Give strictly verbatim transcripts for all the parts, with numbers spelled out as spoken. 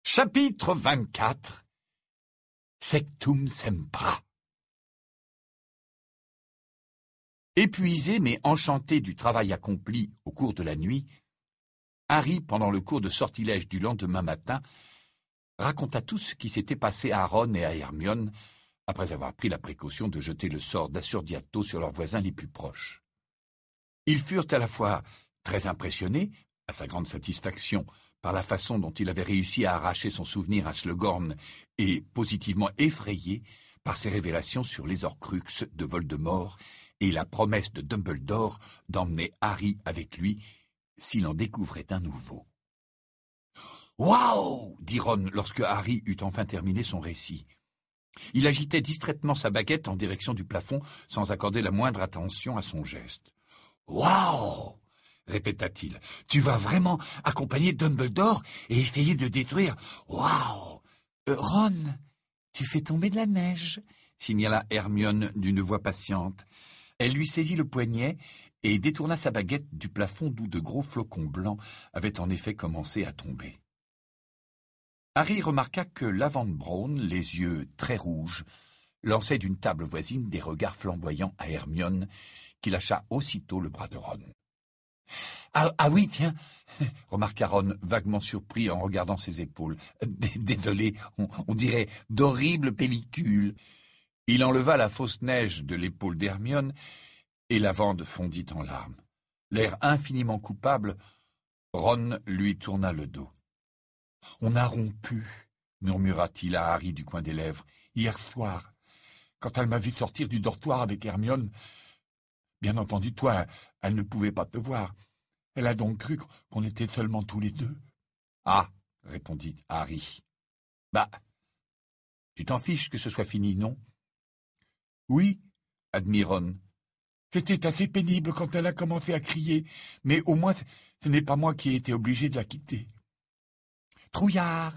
Chapitre vingt-quatre. Sectum sempra. Épuisé mais enchanté du travail accompli au cours de la nuit, Harry, pendant le cours de sortilège du lendemain matin, raconta tout ce qui s'était passé à Ron et à Hermione, après avoir pris la précaution de jeter le sort d'Assurditto sur leurs voisins les plus proches. Ils furent à la fois très impressionnés, à sa grande satisfaction, par la façon dont il avait réussi à arracher son souvenir à Slughorn, et positivement effrayés par ses révélations sur les Horcruxes de Voldemort et la promesse de Dumbledore d'emmener Harry avec lui s'il en découvrait un nouveau. « Waouh !» dit Ron lorsque Harry eut enfin terminé son récit. Il agitait distraitement sa baguette en direction du plafond sans accorder la moindre attention à son geste. « Waouh !» répéta-t-il. « Tu vas vraiment accompagner Dumbledore et essayer de détruire... Waouh !»« euh, Ron, tu fais tomber de la neige !» signala Hermione d'une voix patiente. Elle lui saisit le poignet et détourna sa baguette du plafond d'où de gros flocons blancs avaient en effet commencé à tomber. Harry remarqua que Lavande Brown, les yeux très rouges, lançait d'une table voisine des regards flamboyants à Hermione, qui lâcha aussitôt le bras de Ron. « Ah, ah oui, tiens !» remarqua Ron, vaguement surpris en regardant ses épaules. « Désolé, on, on dirait d'horribles pellicules. » Il enleva la fausse neige de l'épaule d'Hermione, et Lavande fondit en larmes. L'air infiniment coupable, Ron lui tourna le dos. « On a rompu, » murmura-t-il à Harry du coin des lèvres, « hier soir, quand elle m'a vu sortir du dortoir avec Hermione. Bien entendu, toi, elle ne pouvait pas te voir. Elle a donc cru qu'on était seulement tous les deux. »« Ah !» répondit Harry. « Bah, tu t'en fiches que ce soit fini, non ?»« Oui, » admit Ron. « C'était assez pénible quand elle a commencé à crier, mais au moins ce n'est pas moi qui ai été obligé de la quitter. »« Trouillard !»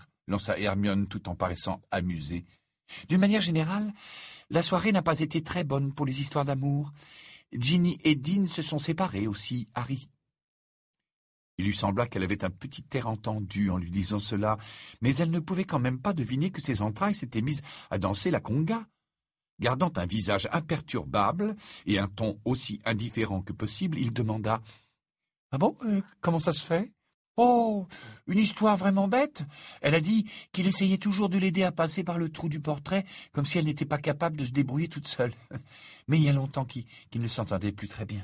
lança Hermione tout en paraissant amusée. « D'une manière générale, la soirée n'a pas été très bonne pour les histoires d'amour. Ginny et Dean se sont séparés aussi, Harry. » Il lui sembla qu'elle avait un petit air entendu en lui disant cela, mais elle ne pouvait quand même pas deviner que ses entrailles s'étaient mises à danser la conga. Gardant un visage imperturbable et un ton aussi indifférent que possible, il demanda « Ah bon, euh, comment ça se fait ?»« Oh, une histoire vraiment bête. Elle a dit qu'il essayait toujours de l'aider à passer par le trou du portrait, comme si elle n'était pas capable de se débrouiller toute seule. Mais il y a longtemps qu'il, qu'il ne s'entendait plus très bien. »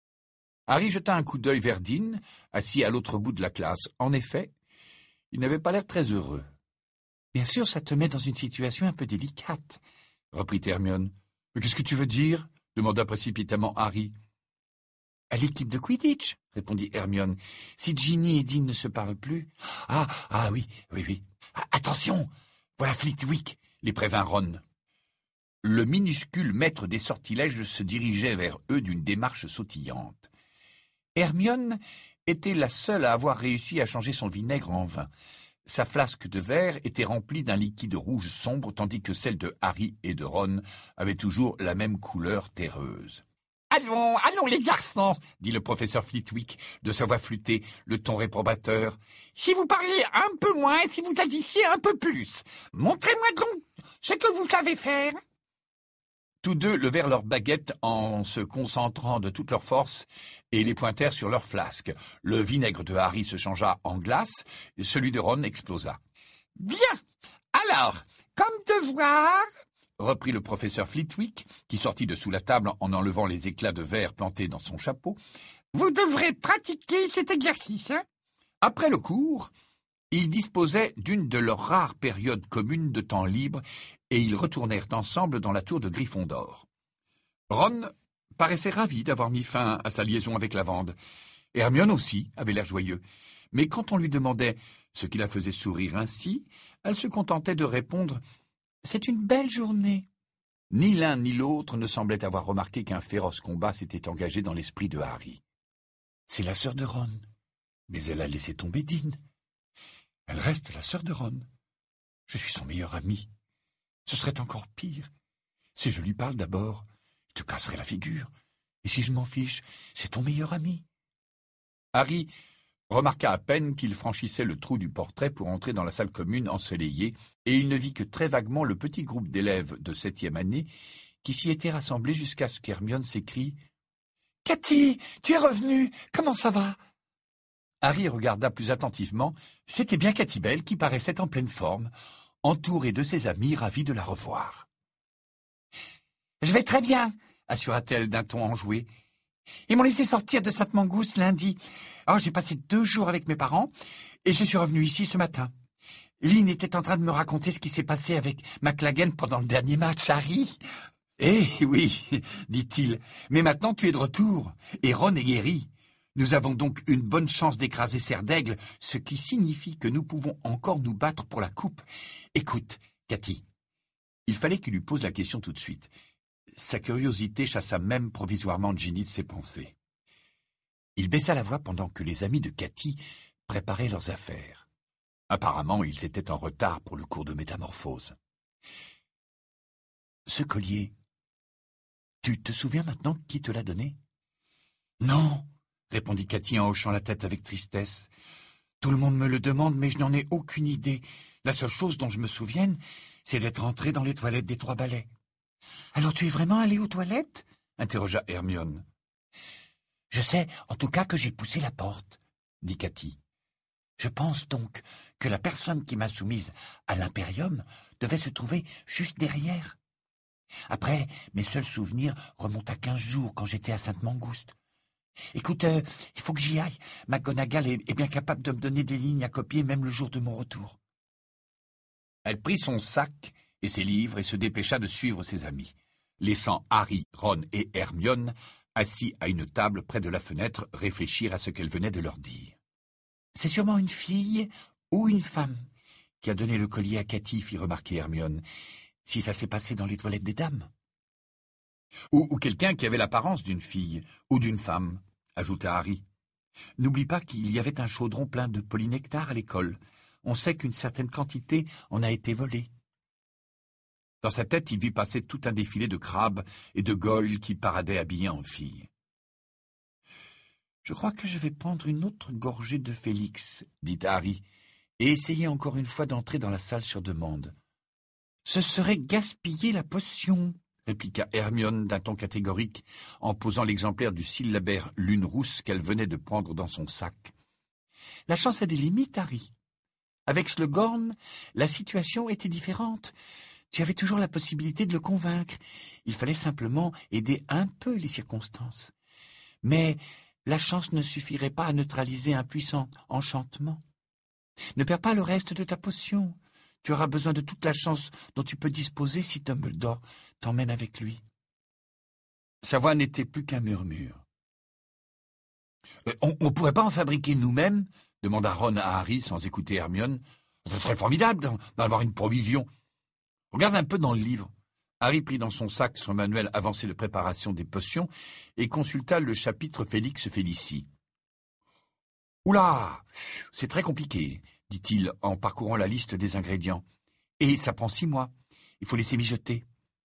Harry jeta un coup d'œil vers Dean, assis à l'autre bout de la classe. En effet, il n'avait pas l'air très heureux. « Bien sûr, ça te met dans une situation un peu délicate, » reprit Hermione. « Mais qu'est-ce que tu veux dire ?» demanda précipitamment Harry. « À l'équipe de Quidditch, » répondit Hermione. « Si Ginny et Dean ne se parlent plus... »« Ah, ah oui, oui, oui. Ah, attention, voilà Flitwick !» les prévint Ron. Le minuscule maître des sortilèges se dirigeait vers eux d'une démarche sautillante. Hermione était la seule à avoir réussi à changer son vinaigre en vin. Sa flasque de verre était remplie d'un liquide rouge sombre, tandis que celle de Harry et de Ron avait toujours la même couleur terreuse. « Allons, allons les garçons !» dit le professeur Flitwick, de sa voix flûtée, le ton réprobateur. « Si vous parliez un peu moins et si vous agissiez un peu plus, montrez-moi donc ce que vous savez faire !» Tous deux levèrent leurs baguettes en se concentrant de toute leur force et les pointèrent sur leurs flasques. Le vinaigre de Harry se changea en glace, et celui de Ron explosa. « Bien, alors, comme devoir, » reprit le professeur Flitwick, qui sortit de sous la table en enlevant les éclats de verre plantés dans son chapeau, « vous devrez pratiquer cet exercice. Hein » Après le cours, ils disposaient d'une de leurs rares périodes communes de temps libre et ils retournèrent ensemble dans la tour de Gryffondor. Ron paraissait ravi d'avoir mis fin à sa liaison avec Lavande. Hermione aussi avait l'air joyeux, mais quand on lui demandait ce qui la faisait sourire ainsi, elle se contentait de répondre « C'est une belle journée ». Ni l'un ni l'autre ne semblait avoir remarqué qu'un féroce combat s'était engagé dans l'esprit de Harry. « C'est la sœur de Ron, mais elle a laissé tomber Dean. Elle reste la sœur de Ron. Je suis son meilleur ami. Ce serait encore pire. Si je lui parle d'abord, je te casserai la figure. Et si je m'en fiche, c'est ton meilleur ami. » Harry remarqua à peine qu'il franchissait le trou du portrait pour entrer dans la salle commune ensoleillée, et il ne vit que très vaguement le petit groupe d'élèves de septième année qui s'y était rassemblé jusqu'à ce qu'Hermione s'écrie « Cathy, tu es revenue, comment ça va ?» Harry regarda plus attentivement. C'était bien Cathy Bell qui paraissait en pleine forme, entourée de ses amis ravis de la revoir. « Je vais très bien, » assura-t-elle d'un ton enjoué. « Ils m'ont laissé sortir de Sainte-Mangouste lundi. Oh, j'ai passé deux jours avec mes parents et je suis revenue ici ce matin. Lynn était en train de me raconter ce qui s'est passé avec McLaggen pendant le dernier match, Harry. »« Eh oui, dit-il, mais maintenant tu es de retour et Ron est guéri. Nous avons donc une bonne chance d'écraser Serre d'Aigle, ce qui signifie que nous pouvons encore nous battre pour la coupe. Écoute, Cathy. » Il fallait qu'il lui pose la question tout de suite. Sa curiosité chassa même provisoirement Ginny de ses pensées. Il baissa la voix pendant que les amis de Cathy préparaient leurs affaires. Apparemment, ils étaient en retard pour le cours de métamorphose. « Ce collier, tu te souviens maintenant qui te l'a donné ?»« Non, » répondit Cathy en hochant la tête avec tristesse. « Tout le monde me le demande, mais je n'en ai aucune idée. La seule chose dont je me souvienne, c'est d'être entré dans les toilettes des Trois Balais. »« Alors tu es vraiment allé aux toilettes ?» interrogea Hermione. « Je sais en tout cas que j'ai poussé la porte, » dit Cathy. « Je pense donc que la personne qui m'a soumise à l'impérium devait se trouver juste derrière. Après, mes seuls souvenirs remontent à quinze jours quand j'étais à Sainte-Mangouste. Écoute, euh, il faut que j'y aille. McGonagall est, est bien capable de me donner des lignes à copier même le jour de mon retour. » Elle prit son sac et ses livres et se dépêcha de suivre ses amis, laissant Harry, Ron et Hermione assis à une table près de la fenêtre réfléchir à ce qu'elle venait de leur dire. « C'est sûrement une fille ou une femme qui a donné le collier à Cathy, » fit remarquer Hermione, « si ça s'est passé dans les toilettes des dames. »« Ou, ou quelqu'un qui avait l'apparence d'une fille ou d'une femme, » ajouta Harry. « N'oublie pas qu'il y avait un chaudron plein de polynectar à l'école. On sait qu'une certaine quantité en a été volée. » Dans sa tête, il vit passer tout un défilé de crabes et de goyles qui paradaient habillés en filles. « Je crois que je vais prendre une autre gorgée de Félix, » dit Harry, et essayer encore une fois d'entrer dans la salle sur demande. « Ce serait gaspiller la potion, » répliqua Hermione d'un ton catégorique, en posant l'exemplaire du syllabaire Lune Rousse qu'elle venait de prendre dans son sac. « La chance a des limites, Harry. Avec Slughorn, la situation était différente. Tu avais toujours la possibilité de le convaincre. Il fallait simplement aider un peu les circonstances. Mais la chance ne suffirait pas à neutraliser un puissant enchantement. Ne perds pas le reste de ta potion. Tu auras besoin de toute la chance dont tu peux disposer si Dumbledore t'emmène avec lui. » Sa voix n'était plus qu'un murmure. Euh, « On ne pourrait pas en fabriquer nous-mêmes ?» demanda Ron à Harry sans écouter Hermione. « C'est très formidable d'en avoir une provision. Regarde un peu dans le livre. » Harry prit dans son sac son manuel avancé de préparation des potions et consulta le chapitre Félix Félicie. « Oula, c'est très compliqué, » dit-il en parcourant la liste des ingrédients. « Et ça prend six mois. Il faut laisser mijoter. »«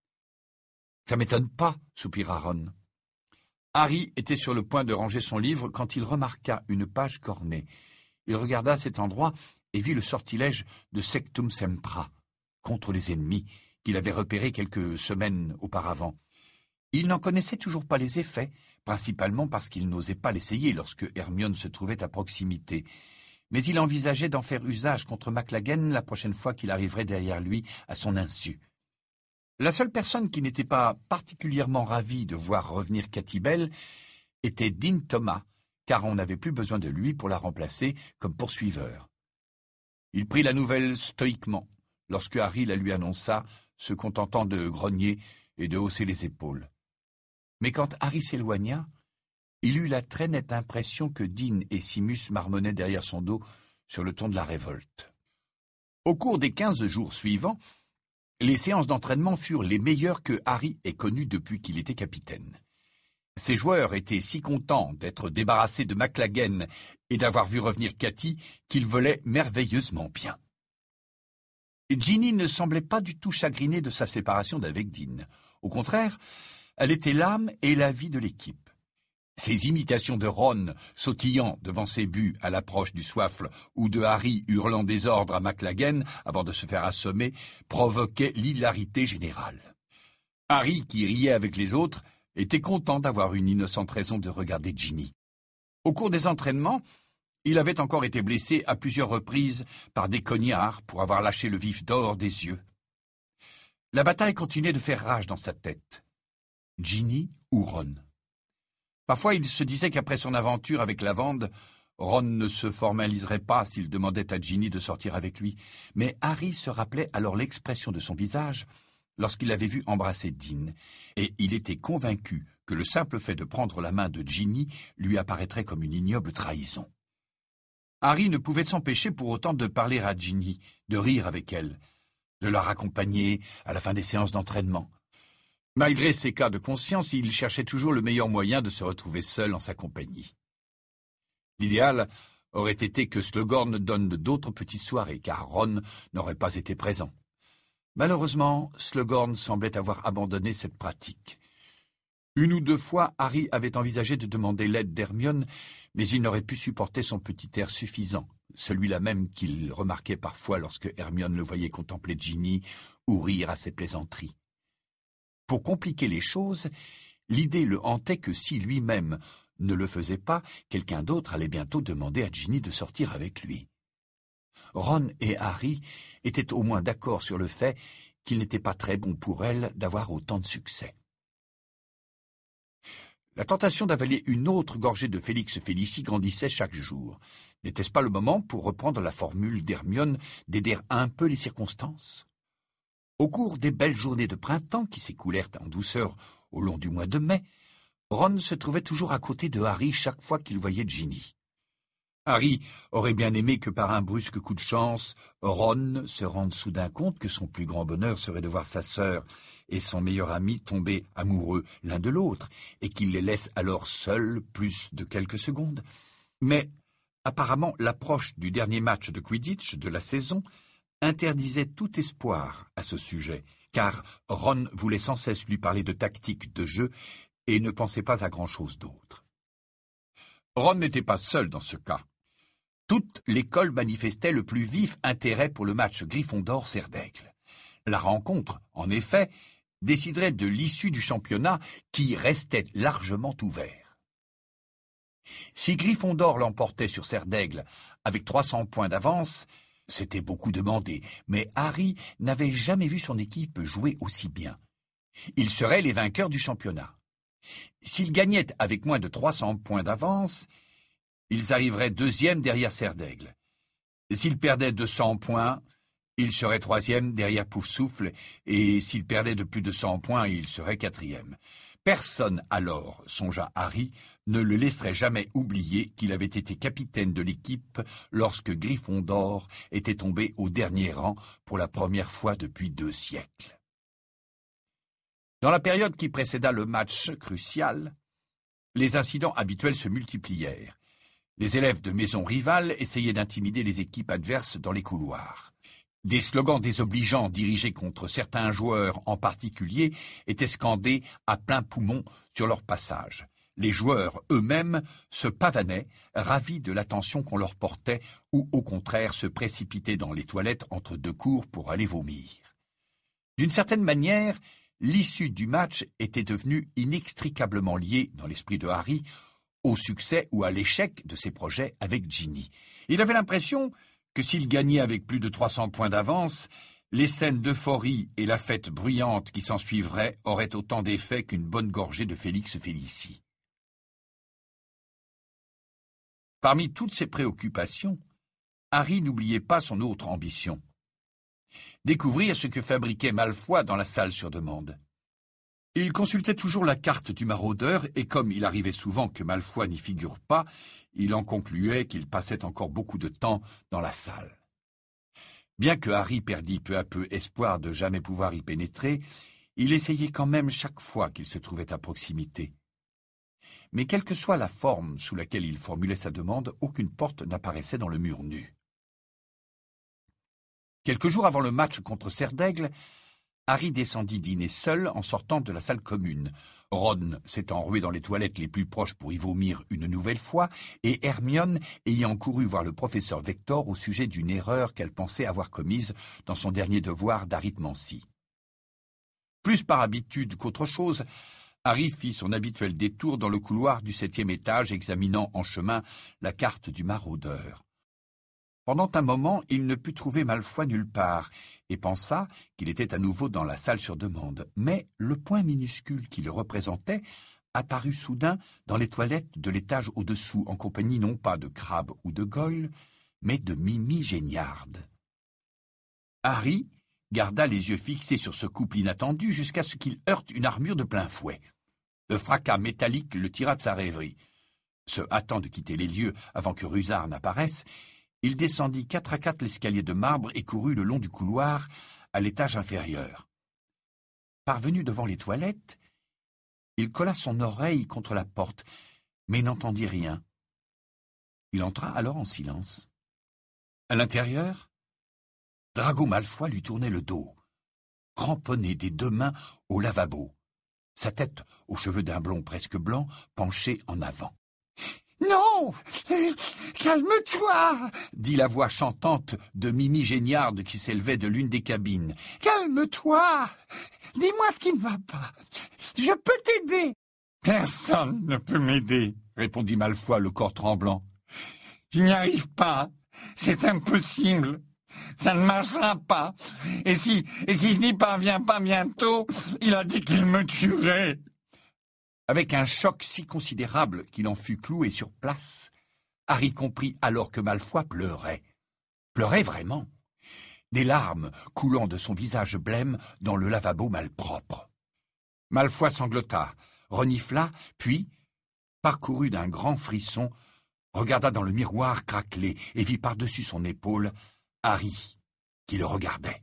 Ça m'étonne pas, » soupira Ron. Harry était sur le point de ranger son livre quand il remarqua une page cornée. Il regarda cet endroit et vit le sortilège de Sectum Sempra contre les ennemis qu'il avait repéré quelques semaines auparavant. Il n'en connaissait toujours pas les effets, principalement parce qu'il n'osait pas l'essayer lorsque Hermione se trouvait à proximité. Mais il envisageait d'en faire usage contre McLaggen la prochaine fois qu'il arriverait derrière lui à son insu. La seule personne qui n'était pas particulièrement ravie de voir revenir Cathy Bell était Dean Thomas, car on n'avait plus besoin de lui pour la remplacer comme poursuiveur. Il prit la nouvelle stoïquement, lorsque Harry la lui annonça, se contentant de grogner et de hausser les épaules. Mais quand Harry s'éloigna, il eut la très nette impression que Dean et Simus marmonnaient derrière son dos sur le ton de la révolte. Au cours des quinze jours suivants, les séances d'entraînement furent les meilleures que Harry ait connues depuis qu'il était capitaine. Ses joueurs étaient si contents d'être débarrassés de McLaggen et d'avoir vu revenir Cathy qu'ils volaient merveilleusement bien. Ginny ne semblait pas du tout chagrinée de sa séparation d'avec Dean. Au contraire, elle était l'âme et la vie de l'équipe. Ses imitations de Ron sautillant devant ses buts à l'approche du soifle ou de Harry hurlant des ordres à McLaggen avant de se faire assommer provoquaient l'hilarité générale. Harry, qui riait avec les autres, était content d'avoir une innocente raison de regarder Ginny. Au cours des entraînements, il avait encore été blessé à plusieurs reprises par des cognards pour avoir lâché le vif d'or des yeux. La bataille continuait de faire rage dans sa tête. Ginny ou Ron? Parfois, il se disait qu'après son aventure avec Lavande, Ron ne se formaliserait pas s'il demandait à Ginny de sortir avec lui. Mais Harry se rappelait alors l'expression de son visage lorsqu'il l'avait vu embrasser Dean, et il était convaincu que le simple fait de prendre la main de Ginny lui apparaîtrait comme une ignoble trahison. Harry ne pouvait s'empêcher pour autant de parler à Ginny, de rire avec elle, de la raccompagner à la fin des séances d'entraînement. Malgré ses cas de conscience, il cherchait toujours le meilleur moyen de se retrouver seul en sa compagnie. L'idéal aurait été que Slughorn donne d'autres petites soirées, car Ron n'aurait pas été présent. Malheureusement, Slughorn semblait avoir abandonné cette pratique. Une ou deux fois, Harry avait envisagé de demander l'aide d'Hermione, mais il n'aurait pu supporter son petit air suffisant, celui-là même qu'il remarquait parfois lorsque Hermione le voyait contempler Ginny ou rire à ses plaisanteries. Pour compliquer les choses, l'idée le hantait que si lui-même ne le faisait pas, quelqu'un d'autre allait bientôt demander à Ginny de sortir avec lui. Ron et Harry étaient au moins d'accord sur le fait qu'il n'était pas très bon pour elle d'avoir autant de succès. La tentation d'avaler une autre gorgée de Félix Félicie grandissait chaque jour. N'était-ce pas le moment, pour reprendre la formule d'Hermione, d'aider un peu les circonstances? Au cours des belles journées de printemps qui s'écoulèrent en douceur au long du mois de mai, Ron se trouvait toujours à côté de Harry chaque fois qu'il voyait Ginny. Harry aurait bien aimé que par un brusque coup de chance, Ron se rende soudain compte que son plus grand bonheur serait de voir sa sœur et son meilleur ami tomber amoureux l'un de l'autre, et qu'il les laisse alors seuls plus de quelques secondes. Mais apparemment l'approche du dernier match de Quidditch de la saison interdisait tout espoir à ce sujet, car Ron voulait sans cesse lui parler de tactique de jeu et ne pensait pas à grand-chose d'autre. Ron n'était pas seul dans ce cas. Toute l'école manifestait le plus vif intérêt pour le match Gryffondor-Serre-d'Aigle. La rencontre, en effet, déciderait de l'issue du championnat qui restait largement ouvert. Si Gryffondor l'emportait sur Serre-d'Aigle avec trois cents points d'avance, c'était beaucoup demandé, mais Harry n'avait jamais vu son équipe jouer aussi bien. Ils seraient les vainqueurs du championnat. S'ils gagnaient avec moins de trois cents points d'avance, ils arriveraient deuxième derrière Serre-d'Aigle. S'ils perdaient de cent points, ils seraient troisième derrière Poufsouffle, et s'ils perdaient de plus de cent points, ils seraient quatrième. Personne alors, songea Harry, ne le laisserait jamais oublier qu'il avait été capitaine de l'équipe lorsque Gryffondor était tombé au dernier rang pour la première fois depuis deux siècles. Dans la période qui précéda le match crucial, les incidents habituels se multiplièrent. Les élèves de maisons rivales essayaient d'intimider les équipes adverses dans les couloirs. Des slogans désobligeants dirigés contre certains joueurs en particulier étaient scandés à plein poumon sur leur passage. Les joueurs eux-mêmes se pavanaient, ravis de l'attention qu'on leur portait, ou au contraire se précipitaient dans les toilettes entre deux cours pour aller vomir. D'une certaine manière, l'issue du match était devenue inextricablement liée, dans l'esprit de Harry, au succès ou à l'échec de ses projets avec Ginny. Il avait l'impression que s'il gagnait avec plus de trois cents points d'avance, les scènes d'euphorie et la fête bruyante qui s'ensuivraient auraient autant d'effet qu'une bonne gorgée de Félix Félicie. Parmi toutes ses préoccupations, Harry n'oubliait pas son autre ambition. Découvrir ce que fabriquait Malfoy dans la salle sur demande. Il consultait toujours la carte du maraudeur, et comme il arrivait souvent que Malfoy n'y figure pas, il en concluait qu'il passait encore beaucoup de temps dans la salle. Bien que Harry perdît peu à peu espoir de jamais pouvoir y pénétrer, il essayait quand même chaque fois qu'il se trouvait à proximité. Mais quelle que soit la forme sous laquelle il formulait sa demande, aucune porte n'apparaissait dans le mur nu. Quelques jours avant le match contre Serre-d'Aigle, Harry descendit dîner seul en sortant de la salle commune. Ron s'étant rué dans les toilettes les plus proches pour y vomir une nouvelle fois, et Hermione ayant couru voir le professeur Vector au sujet d'une erreur qu'elle pensait avoir commise dans son dernier devoir d'arithmancie. Plus par habitude qu'autre chose, Harry fit son habituel détour dans le couloir du septième étage, examinant en chemin la carte du maraudeur. Pendant un moment, il ne put trouver Malfoy nulle part, et pensa qu'il était à nouveau dans la salle sur demande. Mais le point minuscule qui le représentait apparut soudain dans les toilettes de l'étage au-dessous, en compagnie non pas de Crabbe ou de Goyle, mais de Mimi Géniarde. Harry garda les yeux fixés sur ce couple inattendu jusqu'à ce qu'il heurte une armure de plein fouet. Le fracas métallique le tira de sa rêverie. Se hâtant de quitter les lieux avant que Rusard n'apparaisse, il descendit quatre à quatre l'escalier de marbre et courut le long du couloir à l'étage inférieur. Parvenu devant les toilettes, il colla son oreille contre la porte, mais n'entendit rien. Il entra alors en silence. À l'intérieur, Drago Malfoy lui tournait le dos, cramponné des deux mains au lavabo, sa tête, aux cheveux d'un blond presque blanc, penchée en avant. « Non, calme-toi » dit la voix chantante de Mimi Géniarde qui s'élevait de l'une des cabines. « Calme-toi. Dis-moi ce qui ne va pas. Je peux t'aider. »« Personne ne peut m'aider, » répondit Malfoy, le corps tremblant. « Je n'y arrive pas. C'est impossible. Ça ne marchera pas. Et si, et si je n'y parviens pas bientôt, il a dit qu'il me tuerait. » Avec un choc si considérable qu'il en fut cloué sur place, Harry comprit alors que Malfoy pleurait. Pleurait vraiment. Des larmes coulant de son visage blême dans le lavabo malpropre. Malfoy sanglota, renifla, puis, parcouru d'un grand frisson, regarda dans le miroir craquelé et vit par-dessus son épaule Harry, qui le regardait.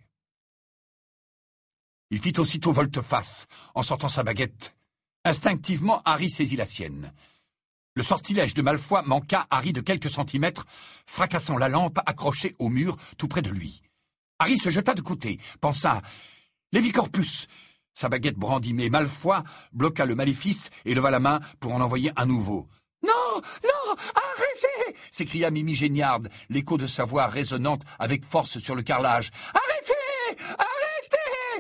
Il fit aussitôt volte-face en sortant sa baguette. Instinctivement, Harry saisit la sienne. Le sortilège de Malfoy manqua Harry de quelques centimètres, fracassant la lampe accrochée au mur tout près de lui. Harry se jeta de côté, pensa « Lévicorpus !» Sa baguette brandit, mais Malfoy bloqua le maléfice et leva la main pour en envoyer un nouveau. « Non, non, arrêtez !» s'écria Mimi Géniarde, l'écho de sa voix résonnante avec force sur le carrelage. « Arrêtez ! Arrêtez !»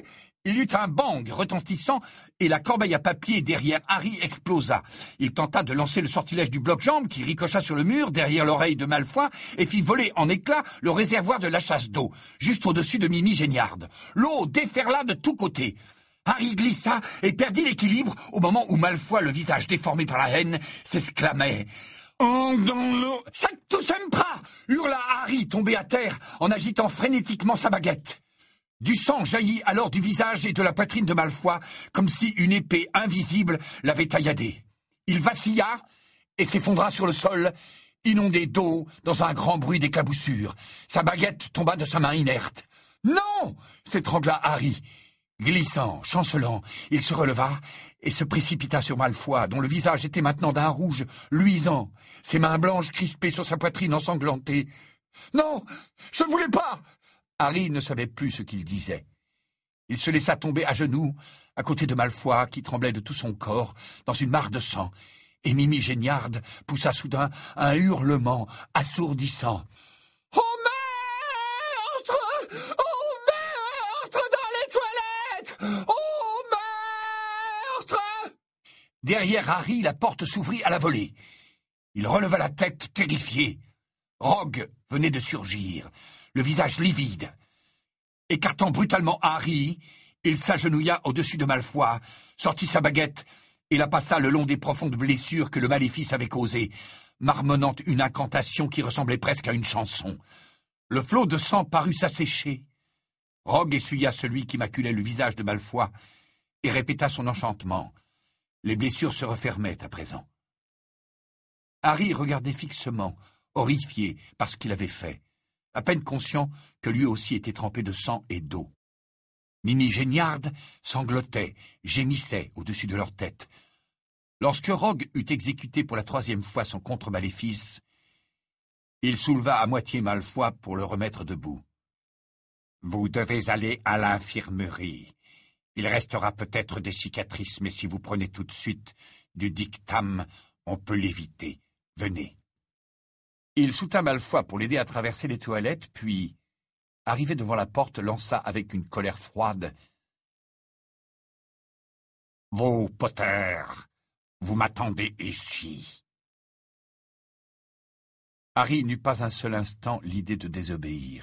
Il y eut un bang retentissant et la corbeille à papier derrière Harry explosa. Il tenta de lancer le sortilège du bloc-jambe qui ricocha sur le mur derrière l'oreille de Malfoy et fit voler en éclats le réservoir de la chasse d'eau, juste au-dessus de Mimi Géniarde. L'eau déferla de tous côtés. Harry glissa et perdit l'équilibre au moment où Malfoy, le visage déformé par la haine, s'exclamait « Oh, dans l'eau !»« Sanctus Empra !» hurla Harry, tombé à terre en agitant frénétiquement sa baguette. Du sang jaillit alors du visage et de la poitrine de Malfoy, comme si une épée invisible l'avait tailladé. Il vacilla et s'effondra sur le sol, inondé d'eau dans un grand bruit d'éclaboussure. Sa baguette tomba de sa main inerte. « Non !» s'étrangla Harry. Glissant, chancelant, il se releva et se précipita sur Malfoy, dont le visage était maintenant d'un rouge luisant, ses mains blanches crispées sur sa poitrine ensanglantée. « Non, je ne voulais pas !» Harry ne savait plus ce qu'il disait. Il se laissa tomber à genoux, à côté de Malfoy, qui tremblait de tout son corps, dans une mare de sang, et Mimi Géniarde poussa soudain un hurlement assourdissant. « Au meurtre ! Au meurtre dans les toilettes ! Au meurtre !» Derrière Harry, la porte s'ouvrit à la volée. Il releva la tête, terrifié. Rogue venait de surgir, le visage livide. Écartant brutalement Harry, il s'agenouilla au-dessus de Malfoy, sortit sa baguette et la passa le long des profondes blessures que le maléfice avait causées, marmonnant une incantation qui ressemblait presque à une chanson. Le flot de sang parut s'assécher. Rogue essuya celui qui maculait le visage de Malfoy et répéta son enchantement. Les blessures se refermaient à présent. Harry regardait fixement, horrifié par ce qu'il avait fait, à peine conscient que lui aussi était trempé de sang et d'eau. Mimi Géniarde sanglotait, gémissait au-dessus de leur tête. Lorsque Rogue eut exécuté pour la troisième fois son contre-maléfice, il souleva à moitié Malfoy pour le remettre debout. « Vous devez aller à l'infirmerie. Il restera peut-être des cicatrices, mais si vous prenez tout de suite du dictame, on peut l'éviter. Venez. » Il soutint Malfoy pour l'aider à traverser les toilettes, puis, arrivé devant la porte, lança avec une colère froide. « Vous, Potter, vous m'attendez ici. » Harry n'eut pas un seul instant l'idée de désobéir.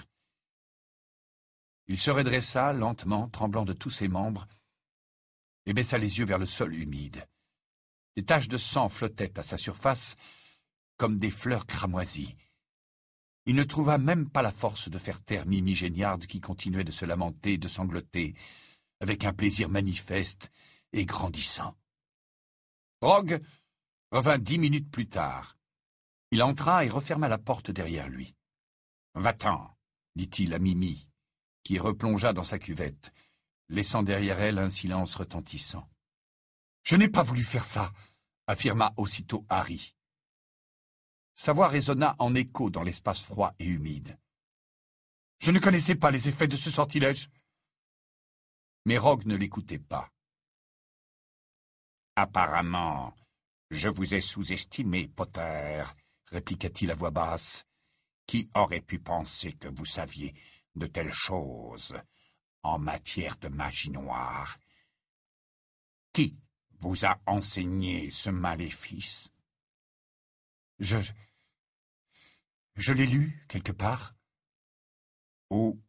Il se redressa lentement, tremblant de tous ses membres, et baissa les yeux vers le sol humide. Des taches de sang flottaient à sa surface comme des fleurs cramoisies. Il ne trouva même pas la force de faire taire Mimi Géniard qui continuait de se lamenter et de sangloter, avec un plaisir manifeste et grandissant. Rogue revint dix minutes plus tard. Il entra et referma la porte derrière lui. « Va-t'en, » dit-il à Mimi, qui replongea dans sa cuvette, laissant derrière elle un silence retentissant. « Je n'ai pas voulu faire ça, » affirma aussitôt Harry. Sa voix résonna en écho dans l'espace froid et humide. « Je ne connaissais pas les effets de ce sortilège. » Mais Rogue ne l'écoutait pas. « Apparemment, je vous ai sous-estimé, Potter, » répliqua-t-il à voix basse. « Qui aurait pu penser que vous saviez de telles choses en matière de magie noire? Qui vous a enseigné ce maléfice? » Je... Je l'ai lu, quelque part. Où?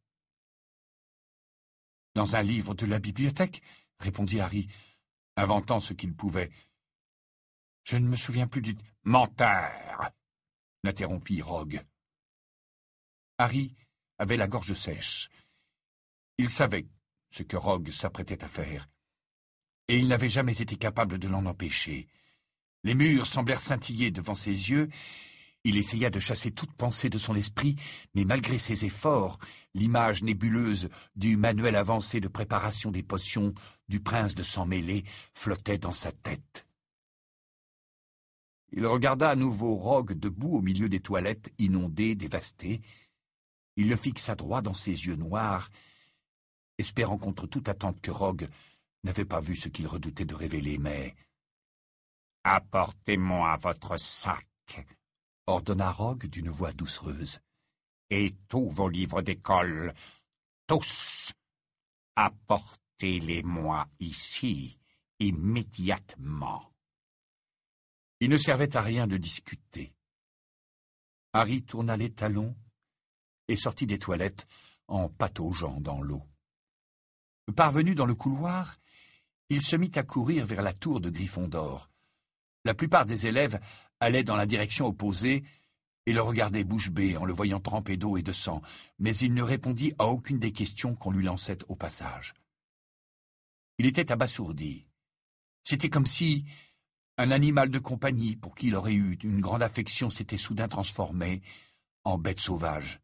Dans un livre de la bibliothèque, répondit Harry, inventant ce qu'il pouvait. Je ne me souviens plus du... Menteur! N'interrompit Rogue. Harry avait la gorge sèche. Il savait ce que Rogue s'apprêtait à faire, et il n'avait jamais été capable de l'en empêcher. Les murs semblèrent scintiller devant ses yeux. Il essaya de chasser toute pensée de son esprit, mais malgré ses efforts, l'image nébuleuse du manuel avancé de préparation des potions du prince de sang mêlé flottait dans sa tête. Il regarda à nouveau Rogue debout au milieu des toilettes inondées, dévastées. Il le fixa droit dans ses yeux noirs, espérant contre toute attente que Rogue n'avait pas vu ce qu'il redoutait de révéler, mais... « Apportez-moi votre sac !» ordonna Rogue d'une voix doucereuse. « Et tous vos livres d'école, tous, apportez-les-moi ici, immédiatement. » Il ne servait à rien de discuter. Harry tourna les talons et sortit des toilettes en pataugeant dans l'eau. Parvenu dans le couloir, il se mit à courir vers la tour de Gryffondor. La plupart des élèves allaient dans la direction opposée et le regardaient bouche bée en le voyant trempé d'eau et de sang, mais il ne répondit à aucune des questions qu'on lui lançait au passage. Il était abasourdi. C'était comme si un animal de compagnie pour qui il aurait eu une grande affection s'était soudain transformé en bête sauvage.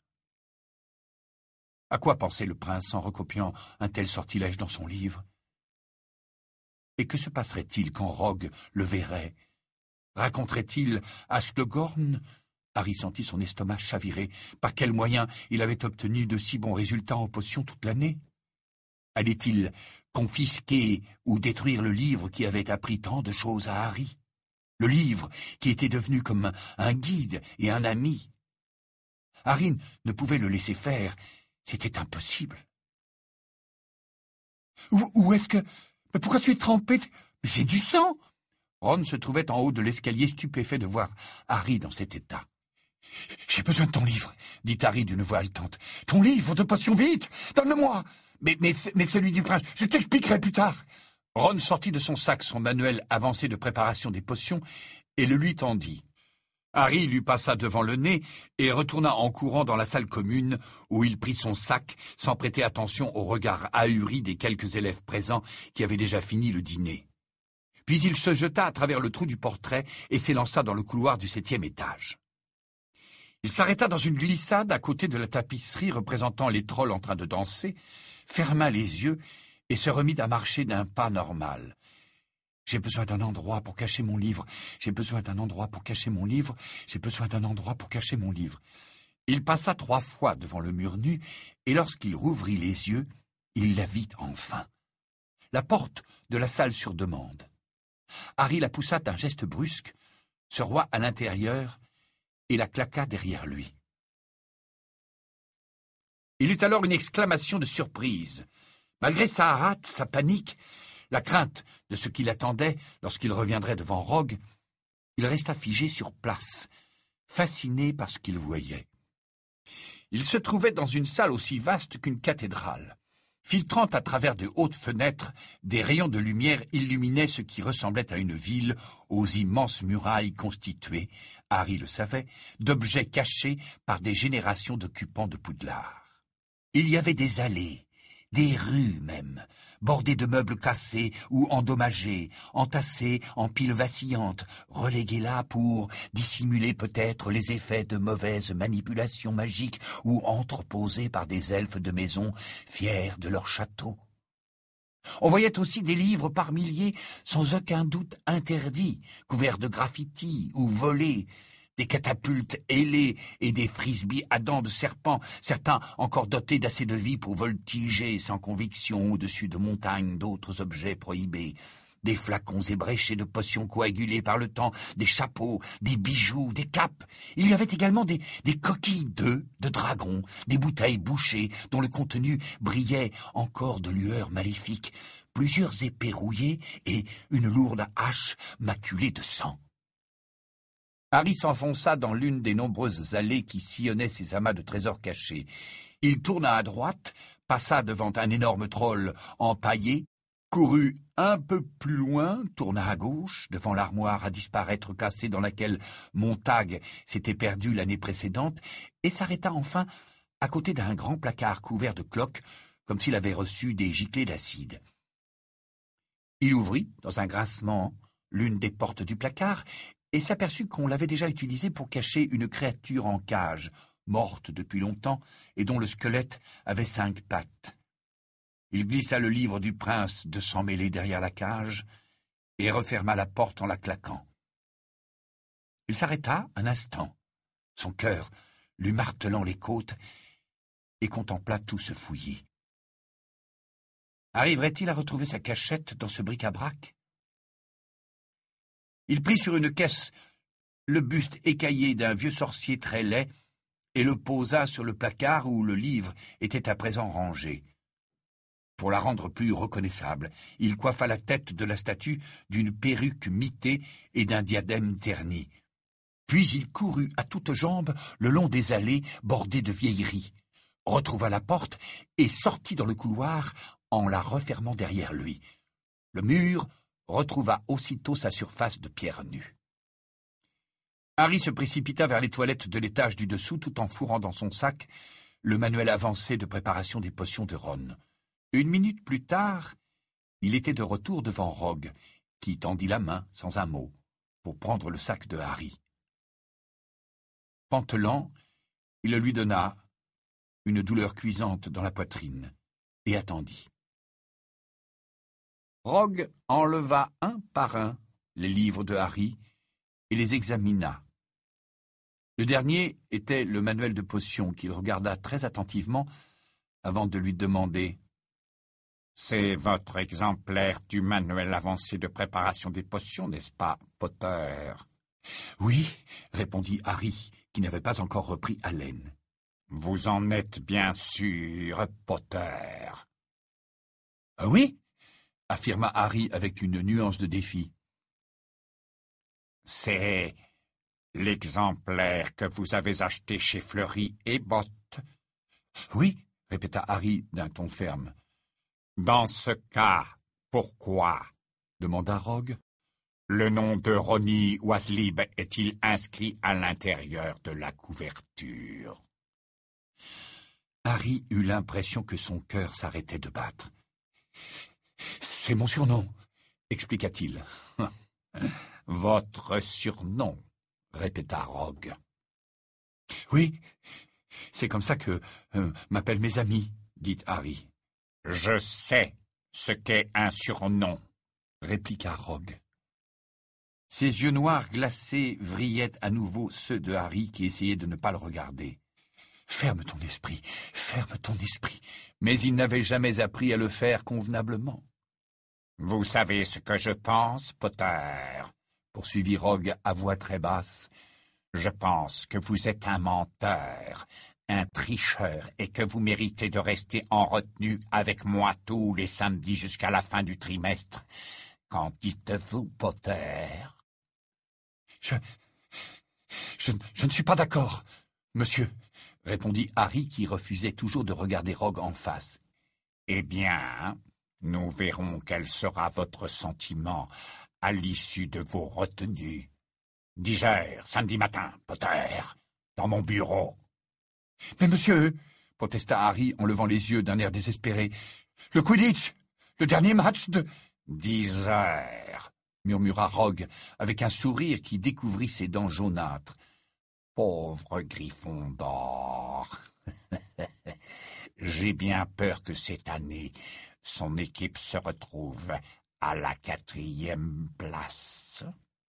À quoi pensait le prince en recopiant un tel sortilège dans son livre? Et que se passerait-il quand Rogue le verrait? Raconterait-il à Slughorn? Harry sentit son estomac chavirer. Par quel moyen il avait obtenu de si bons résultats en potions toute l'année? Allait-il confisquer ou détruire le livre qui avait appris tant de choses à Harry? Le livre qui était devenu comme un guide et un ami? Harry ne pouvait le laisser faire. C'était impossible. Où, où est-ce que... Mais pourquoi tu es trempé? Mais c'est du sang! Ron se trouvait en haut de l'escalier, stupéfait de voir Harry dans cet état. « J'ai besoin de ton livre, » dit Harry d'une voix haletante. « Ton livre de potions, vite! Donne-le-moi! Mais, mais, mais celui du prince, je t'expliquerai plus tard. » Ron sortit de son sac son manuel avancé de préparation des potions et le lui tendit. Harry lui passa devant le nez et retourna en courant dans la salle commune où il prit son sac sans prêter attention au regard ahuri des quelques élèves présents qui avaient déjà fini le dîner. Puis il se jeta à travers le trou du portrait et s'élança dans le couloir du septième étage. Il s'arrêta dans une glissade à côté de la tapisserie représentant les trolls en train de danser, ferma les yeux et se remit à marcher d'un pas normal. « J'ai besoin d'un endroit pour cacher mon livre, j'ai besoin d'un endroit pour cacher mon livre, j'ai besoin d'un endroit pour cacher mon livre. » Il passa trois fois devant le mur nu, et lorsqu'il rouvrit les yeux, il la vit enfin. la porte de la salle sur demande. Harry la poussa d'un geste brusque, se roua à l'intérieur et la claqua derrière lui. Il eut alors une exclamation de surprise. Malgré sa hâte, sa panique, la crainte de ce qui l'attendait lorsqu'il reviendrait devant Rogue, il resta figé sur place, fasciné par ce qu'il voyait. Il se trouvait dans une salle aussi vaste qu'une cathédrale. Filtrant à travers de hautes fenêtres, des rayons de lumière illuminaient ce qui ressemblait à une ville aux immenses murailles constituées, Harry le savait, d'objets cachés par des générations d'occupants de Poudlard. Il y avait des allées, des rues même, bordées de meubles cassés ou endommagés, entassés en piles vacillantes, relégués là pour dissimuler peut-être les effets de mauvaises manipulations magiques ou entreposés par des elfes de maison fiers de leur château. On voyait aussi des livres par milliers, sans aucun doute interdits, couverts de graffitis ou volés, des catapultes ailées et des frisbees à dents de serpent, certains encore dotés d'assez de vie pour voltiger sans conviction au-dessus de montagnes d'autres objets prohibés, des flacons ébréchés de potions coagulées par le temps, des chapeaux, des bijoux, des capes. Il y avait également des, des coquilles d'œufs, de dragons, des bouteilles bouchées dont le contenu brillait encore de lueurs maléfiques, plusieurs épées rouillées et une lourde hache maculée de sang. Harry s'enfonça dans l'une des nombreuses allées qui sillonnaient ces amas de trésors cachés. Il tourna à droite, passa devant un énorme troll empaillé, courut un peu plus loin, tourna à gauche, devant l'armoire à disparaître cassée dans laquelle Montag s'était perdu l'année précédente, et s'arrêta enfin à côté d'un grand placard couvert de cloques, comme s'il avait reçu des giclées d'acide. Il ouvrit, dans un grincement, l'une des portes du placard, et s'aperçut qu'on l'avait déjà utilisé pour cacher une créature en cage, morte depuis longtemps, et dont le squelette avait cinq pattes. Il glissa le livre du prince de sang mêlé derrière la cage, et referma la porte en la claquant. Il s'arrêta un instant, son cœur lui martelant les côtes, et contempla tout ce fouillis. Arriverait-il à retrouver sa cachette dans ce bric-à-brac? Il prit sur une caisse le buste écaillé d'un vieux sorcier très laid et le posa sur le placard où le livre était à présent rangé. Pour la rendre plus reconnaissable, il coiffa la tête de la statue d'une perruque mitée et d'un diadème terni. Puis il courut à toutes jambes le long des allées bordées de vieilleries, retrouva la porte et sortit dans le couloir en la refermant derrière lui. Le mur retrouva aussitôt sa surface de pierre nue. Harry se précipita vers les toilettes de l'étage du dessous tout en fourrant dans son sac le manuel avancé de préparation des potions de Ron. Une minute plus tard, il était de retour devant Rogue, qui tendit la main, sans un mot, pour prendre le sac de Harry. Pantelant, il le lui donna, une douleur cuisante dans la poitrine, et attendit. Rogue enleva un par un les livres de Harry et les examina. Le dernier était le manuel de potions qu'il regarda très attentivement avant de lui demander « C'est votre exemplaire du manuel avancé de préparation des potions, n'est-ce pas, Potter ?»« Oui, » répondit Harry, qui n'avait pas encore repris haleine. « Vous en êtes bien sûr, Potter ?»« Ah oui ?» affirma Harry avec une nuance de défi. « C'est l'exemplaire que vous avez acheté chez Fleury et Botte. »« Oui, » répéta Harry d'un ton ferme. « Dans ce cas, pourquoi ?» demanda Rogue. « Le nom de Ronnie Waslib est-il inscrit à l'intérieur de la couverture ?» Harry eut l'impression que son cœur s'arrêtait de battre. « C'est mon surnom, » expliqua-t-il. « Votre surnom, » répéta Rogue. « Oui, c'est comme ça que euh, m'appellent mes amis, » dit Harry. « Je sais ce qu'est un surnom, » répliqua Rogue. Ses yeux noirs glacés vrillaient à nouveau ceux de Harry qui essayait de ne pas le regarder. « Ferme ton esprit, ferme ton esprit !» Mais il n'avait jamais appris à le faire convenablement. « Vous savez ce que je pense, Potter ?» poursuivit Rogue à voix très basse. « Je pense que vous êtes un menteur, un tricheur, et que vous méritez de rester en retenue avec moi tous les samedis jusqu'à la fin du trimestre. Qu'en dites-vous, Potter ?» Je... Je... je ne suis pas d'accord, monsieur, répondit Harry qui refusait toujours de regarder Rogue en face. « Eh bien, nous verrons quel sera votre sentiment à l'issue de vos retenues. Dix heures, samedi matin, Potter, dans mon bureau. »« Mais monsieur, » protesta Harry en levant les yeux d'un air désespéré, « le Quidditch, le dernier match de... »« Dix heures, » murmura Rogue avec un sourire qui découvrit ses dents jaunâtres. « Pauvre Gryffondor. J'ai bien peur que cette année, son équipe se retrouve à la quatrième place. »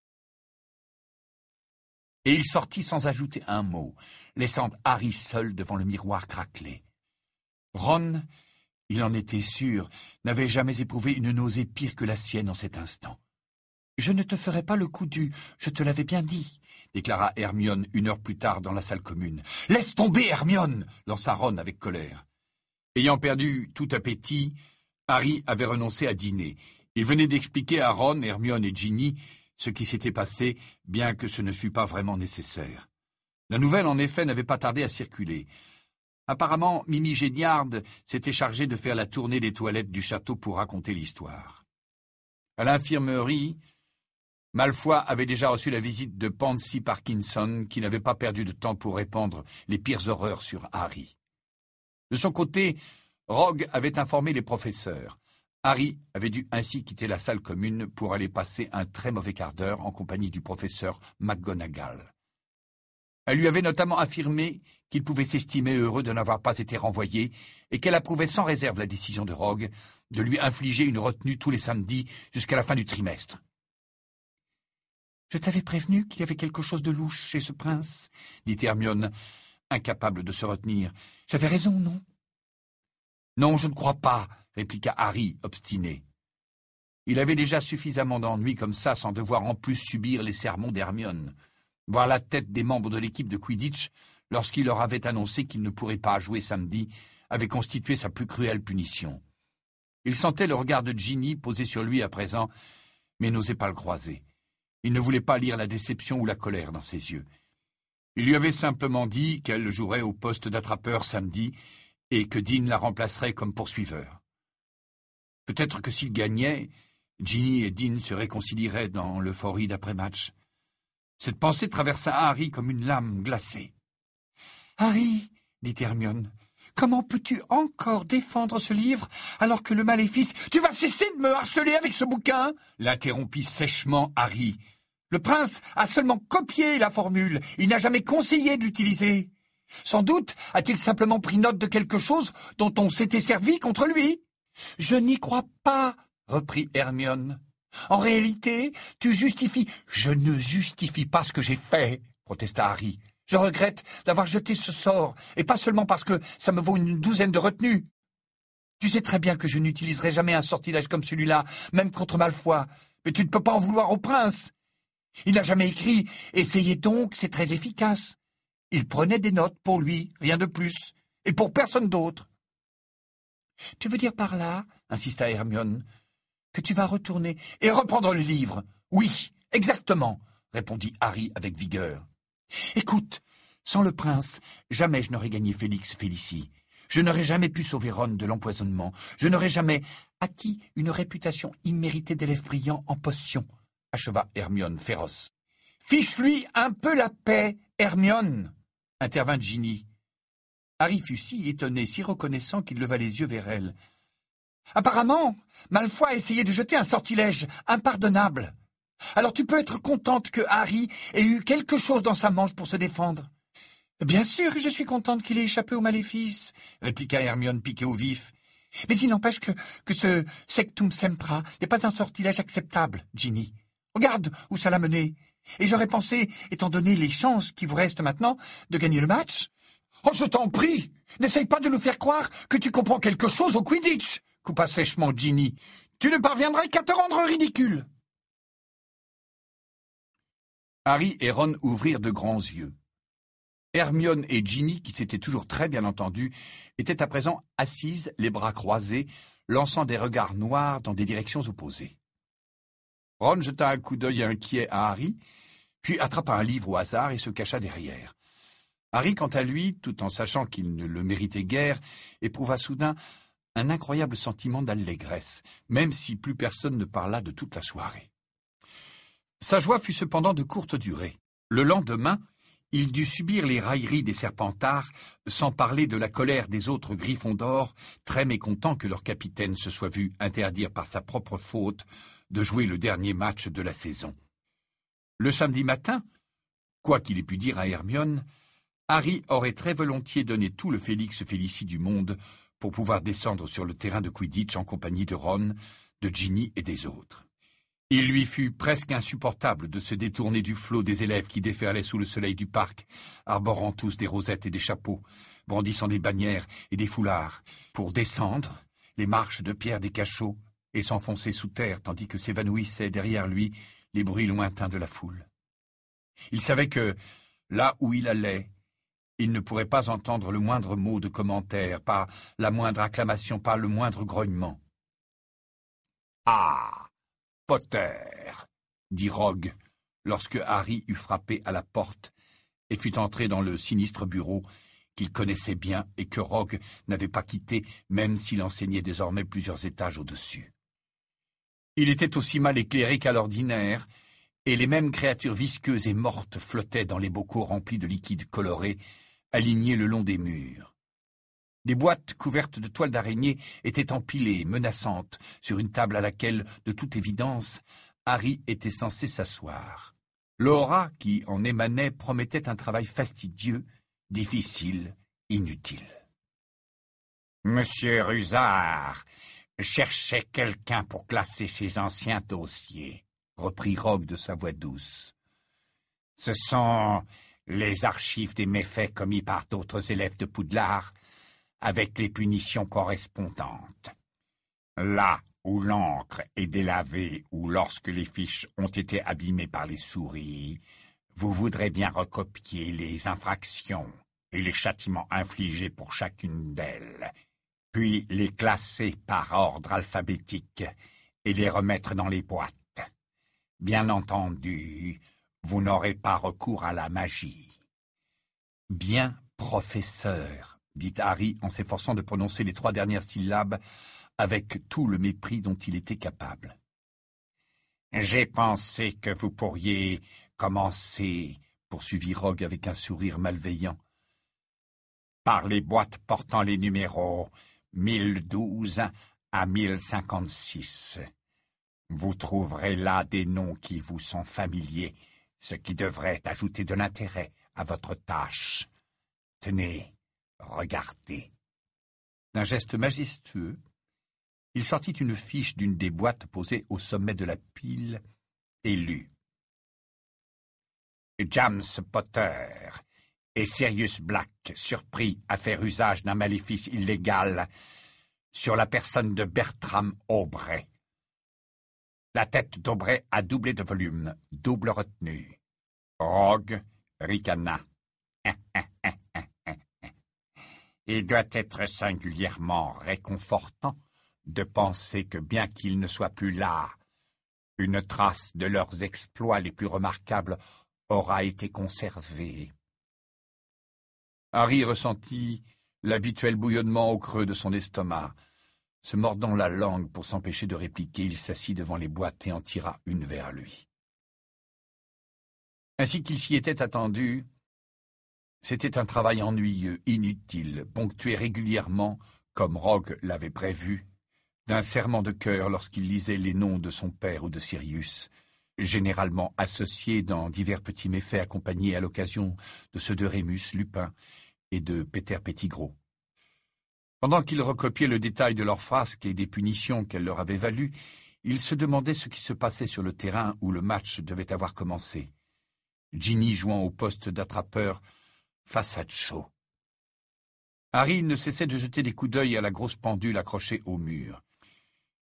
Et il sortit sans ajouter un mot, laissant Harry seul devant le miroir craquelé. Ron, il en était sûr, n'avait jamais éprouvé une nausée pire que la sienne en cet instant. « Je ne te ferai pas le coup du « je te l'avais bien dit », déclara Hermione une heure plus tard dans la salle commune. « Laisse tomber, Hermione !» lança Ron avec colère. Ayant perdu tout appétit, Harry avait renoncé à dîner. Il venait d'expliquer à Ron, Hermione et Ginny ce qui s'était passé, bien que ce ne fût pas vraiment nécessaire. La nouvelle, en effet, n'avait pas tardé à circuler. Apparemment, Mimi Géniard s'était chargée de faire la tournée des toilettes du château pour raconter l'histoire. À l'infirmerie, Malfoy avait déjà reçu la visite de Pansy Parkinson, qui n'avait pas perdu de temps pour répandre les pires horreurs sur Harry. De son côté, Rogue avait informé les professeurs. Harry avait dû ainsi quitter la salle commune pour aller passer un très mauvais quart d'heure en compagnie du professeur McGonagall. Elle lui avait notamment affirmé qu'il pouvait s'estimer heureux de n'avoir pas été renvoyé et qu'elle approuvait sans réserve la décision de Rogue de lui infliger une retenue tous les samedis jusqu'à la fin du trimestre. « Je t'avais prévenu qu'il y avait quelque chose de louche chez ce prince, » dit Hermione, incapable de se retenir. « J'avais raison, non ?»« Non, je ne crois pas, » répliqua Harry, obstiné. Il avait déjà suffisamment d'ennuis comme ça sans devoir en plus subir les sermons d'Hermione. Voir la tête des membres de l'équipe de Quidditch, lorsqu'il leur avait annoncé qu'il ne pourrait pas jouer samedi, avait constitué sa plus cruelle punition. Il sentait le regard de Ginny posé sur lui à présent, mais n'osait pas le croiser. Il ne voulait pas lire la déception ou la colère dans ses yeux. Il lui avait simplement dit qu'elle jouerait au poste d'attrapeur samedi et que Dean la remplacerait comme poursuiveur. Peut-être que s'il gagnait, Ginny et Dean se réconcilieraient dans l'euphorie d'après-match. Cette pensée traversa Harry comme une lame glacée. « Harry, » dit Hermione, « comment peux-tu encore défendre ce livre alors que le maléfice... »« Tu vas cesser de me harceler avec ce bouquin !» l'interrompit sèchement Harry. « Le prince a seulement copié la formule, il n'a jamais conseillé de l'utiliser. Sans doute a-t-il simplement pris note de quelque chose dont on s'était servi contre lui. »« Je n'y crois pas, » reprit Hermione. « En réalité, tu justifies... »« Je ne justifie pas ce que j'ai fait, » protesta Harry. « Je regrette d'avoir jeté ce sort, et pas seulement parce que ça me vaut une douzaine de retenues. Tu sais très bien que je n'utiliserai jamais un sortilège comme celui-là, même contre Malfoy, mais tu ne peux pas en vouloir au prince. Il n'a jamais écrit « Essayez donc, c'est très efficace ». Il prenait des notes pour lui, rien de plus, et pour personne d'autre. « Tu veux dire par là, » insista Hermione, « que tu vas retourner et reprendre le livre ?»« Oui, exactement, » répondit Harry avec vigueur. « Écoute, sans le prince, jamais je n'aurais gagné Félix Félicie. Je n'aurais jamais pu sauver Ron de l'empoisonnement. Je n'aurais jamais acquis une réputation imméritée d'élève brillant en potions, » acheva Hermione féroce. « Fiche-lui un peu la paix, Hermione !» intervint Ginny. Harry fut si étonné, si reconnaissant qu'il leva les yeux vers elle. « Apparemment, Malfoy a essayé de jeter un sortilège impardonnable. Alors tu peux être contente que Harry ait eu quelque chose dans sa manche pour se défendre. »« Bien sûr que je suis contente qu'il ait échappé au maléfice, » répliqua Hermione piquée au vif. « Mais il n'empêche que, que ce sectum sempra n'est pas un sortilège acceptable, Ginny. Regarde où ça l'a mené. Et j'aurais pensé, étant donné les chances qui vous restent maintenant, de gagner le match. »« Oh, je t'en prie, n'essaye pas de nous faire croire que tu comprends quelque chose au Quidditch !» coupa sèchement Ginny. « Tu ne parviendrais qu'à te rendre ridicule. » Harry et Ron ouvrirent de grands yeux. Hermione et Ginny, qui s'étaient toujours très bien entendus, étaient à présent assises, les bras croisés, lançant des regards noirs dans des directions opposées. Ron jeta un coup d'œil inquiet à Harry, puis attrapa un livre au hasard et se cacha derrière. Harry, quant à lui, tout en sachant qu'il ne le méritait guère, éprouva soudain un incroyable sentiment d'allégresse, même si plus personne ne parla de toute la soirée. Sa joie fut cependant de courte durée. Le lendemain, il dut subir les railleries des Serpentards, sans parler de la colère des autres Gryffondors, très mécontents que leur capitaine se soit vu interdire par sa propre faute de jouer le dernier match de la saison. Le samedi matin, quoi qu'il ait pu dire à Hermione, Harry aurait très volontiers donné tout le Félix Félicie du monde pour pouvoir descendre sur le terrain de Quidditch en compagnie de Ron, de Ginny et des autres. Il lui fut presque insupportable de se détourner du flot des élèves qui déferlaient sous le soleil du parc, arborant tous des rosettes et des chapeaux, brandissant des bannières et des foulards, pour descendre les marches de pierre des cachots et s'enfoncer sous terre tandis que s'évanouissaient derrière lui les bruits lointains de la foule. Il savait que, là où il allait, il ne pourrait pas entendre le moindre mot de commentaire, pas la moindre acclamation, pas le moindre grognement. « Ah ! Potter !» dit Rogue, lorsque Harry eut frappé à la porte et fut entré dans le sinistre bureau qu'il connaissait bien et que Rogue n'avait pas quitté, même s'il enseignait désormais plusieurs étages au-dessus. Il était aussi mal éclairé qu'à l'ordinaire, et les mêmes créatures visqueuses et mortes flottaient dans les bocaux remplis de liquide coloré, alignés le long des murs. Des boîtes couvertes de toiles d'araignée étaient empilées, menaçantes, sur une table à laquelle, de toute évidence, Harry était censé s'asseoir. L'aura qui en émanait promettait un travail fastidieux, difficile, inutile. « Monsieur Rusard cherchait quelqu'un pour classer ses anciens dossiers, » reprit Rogue de sa voix douce. « Ce sont les archives des méfaits commis par d'autres élèves de Poudlard, avec les punitions correspondantes. Là où l'encre est délavée ou lorsque les fiches ont été abîmées par les souris, vous voudrez bien recopier les infractions et les châtiments infligés pour chacune d'elles, puis les classer par ordre alphabétique et les remettre dans les boîtes. Bien entendu, vous n'aurez pas recours à la magie. »« Bien, professeur », dit Harry en s'efforçant de prononcer les trois dernières syllabes avec tout le mépris dont il était capable. « J'ai pensé que vous pourriez commencer, » poursuivit Rogue avec un sourire malveillant, « par les boîtes portant les numéros mille douze à mille cinquante-six. Vous trouverez là des noms qui vous sont familiers, ce qui devrait ajouter de l'intérêt à votre tâche. Tenez. Regardez. » D'un geste majestueux, il sortit une fiche d'une des boîtes posées au sommet de la pile et lut. « James Potter et Sirius Black surpris à faire usage d'un maléfice illégal sur la personne de Bertram Aubray. La tête d'Aubray a doublé de volume, double retenue. » Rogue ricana. Il doit être singulièrement réconfortant de penser que, bien qu'ils ne soient plus là, une trace de leurs exploits les plus remarquables aura été conservée. Harry ressentit l'habituel bouillonnement au creux de son estomac. Se mordant la langue pour s'empêcher de répliquer, il s'assit devant les boîtes et en tira une vers lui. Ainsi qu'il s'y était attendu, c'était un travail ennuyeux, inutile, ponctué régulièrement, comme Rogue l'avait prévu, d'un serrement de cœur lorsqu'il lisait les noms de son père ou de Sirius, généralement associés dans divers petits méfaits accompagnés à l'occasion de ceux de Rémus, Lupin et de Peter Pettigrew. Pendant qu'il recopiait le détail de leurs frasques et des punitions qu'elles leur avaient values, il se demandait ce qui se passait sur le terrain où le match devait avoir commencé. Ginny jouant au poste d'attrapeur face à Cho. Harry ne cessait de jeter des coups d'œil à la grosse pendule accrochée au mur.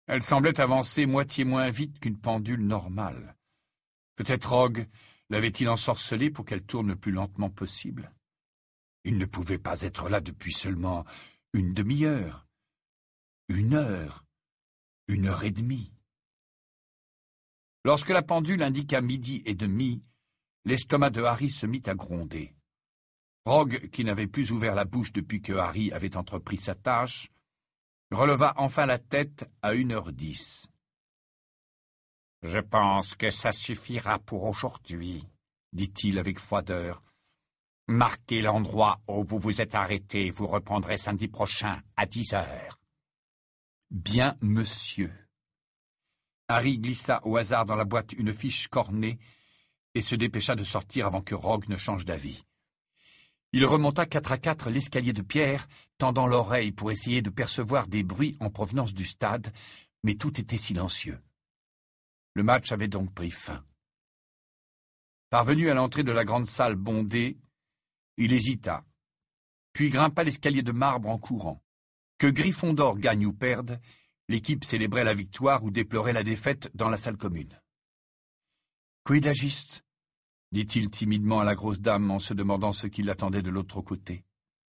Elle semblait avancer moitié moins vite qu'une pendule normale. Peut-être Rogue l'avait-il ensorcelée pour qu'elle tourne le plus lentement possible. Il ne pouvait pas être là depuis seulement une demi-heure, une heure, une heure et demie. Lorsque la pendule indiqua midi et demi, l'estomac de Harry se mit à gronder. Rogue, qui n'avait plus ouvert la bouche depuis que Harry avait entrepris sa tâche, releva enfin la tête à une heure dix. « Je pense que ça suffira pour aujourd'hui, » dit-il avec froideur. « Marquez l'endroit où vous vous êtes arrêté, vous reprendrez samedi prochain à dix heures. »« Bien, monsieur. » Harry glissa au hasard dans la boîte une fiche cornée et se dépêcha de sortir avant que Rogue ne change d'avis. Il remonta quatre à quatre l'escalier de pierre, tendant l'oreille pour essayer de percevoir des bruits en provenance du stade, mais tout était silencieux. Le match avait donc pris fin. Parvenu à l'entrée de la grande salle bondée, il hésita, puis grimpa l'escalier de marbre en courant. Que Gryffondor gagne ou perde, l'équipe célébrait la victoire ou déplorait la défaite dans la salle commune. « Quid agis ?» dit-il timidement à la grosse dame en se demandant ce qui l'attendait de l'autre côté.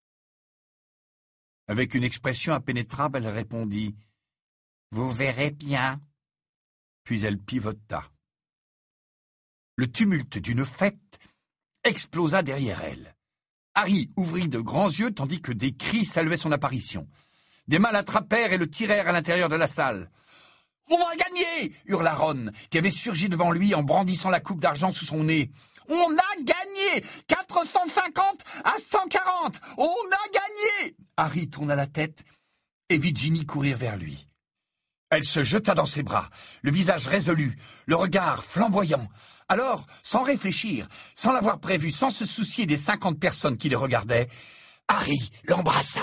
Avec une expression impénétrable, elle répondit « Vous verrez bien ». Puis elle pivota. Le tumulte d'une fête explosa derrière elle. Harry ouvrit de grands yeux tandis que des cris saluaient son apparition. Des mains l'attrapèrent et le tirèrent à l'intérieur de la salle. « On a gagné !» hurla Ron, qui avait surgi devant lui en brandissant la coupe d'argent sous son nez. « On a gagné! quatre cent cinquante à cent quarante! On a gagné !» Harry tourna la tête et vit Ginny courir vers lui. Elle se jeta dans ses bras, le visage résolu, le regard flamboyant. Alors, sans réfléchir, sans l'avoir prévu, sans se soucier des cinquante personnes qui les regardaient, Harry l'embrassa.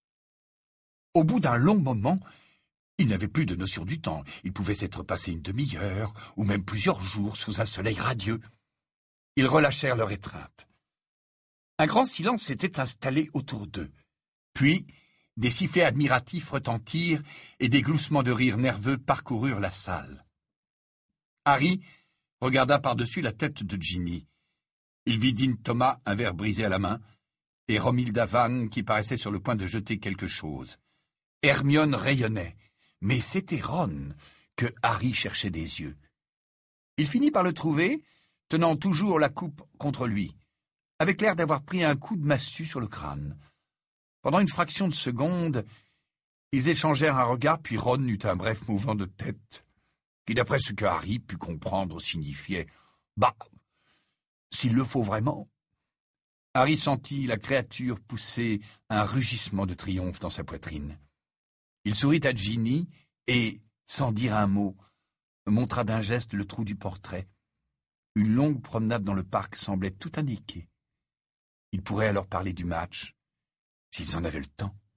Au bout d'un long moment, il n'avait plus de notion du temps. Il pouvait s'être passé une demi-heure, ou même plusieurs jours sous un soleil radieux. Ils relâchèrent leur étreinte. Un grand silence s'était installé autour d'eux. Puis, des sifflets admiratifs retentirent et des gloussements de rire nerveux parcoururent la salle. Harry regarda par-dessus la tête de Ginny. Il vit Dean Thomas, un verre brisé à la main, et Romilda Van qui paraissait sur le point de jeter quelque chose. Hermione rayonnait, mais c'était Ron que Harry cherchait des yeux. Il finit par le trouver, tenant toujours la coupe contre lui, avec l'air d'avoir pris un coup de massue sur le crâne. Pendant une fraction de seconde, ils échangèrent un regard, puis Ron eut un bref mouvement de tête, qui, d'après ce que Harry put comprendre, signifiait « Bah, s'il le faut vraiment ». Harry sentit la créature pousser un rugissement de triomphe dans sa poitrine. Il sourit à Ginny et, sans dire un mot, montra d'un geste le trou du portrait. Une longue promenade dans le parc semblait tout indiquer. Il pourrait alors parler du match, s'ils en avaient le temps.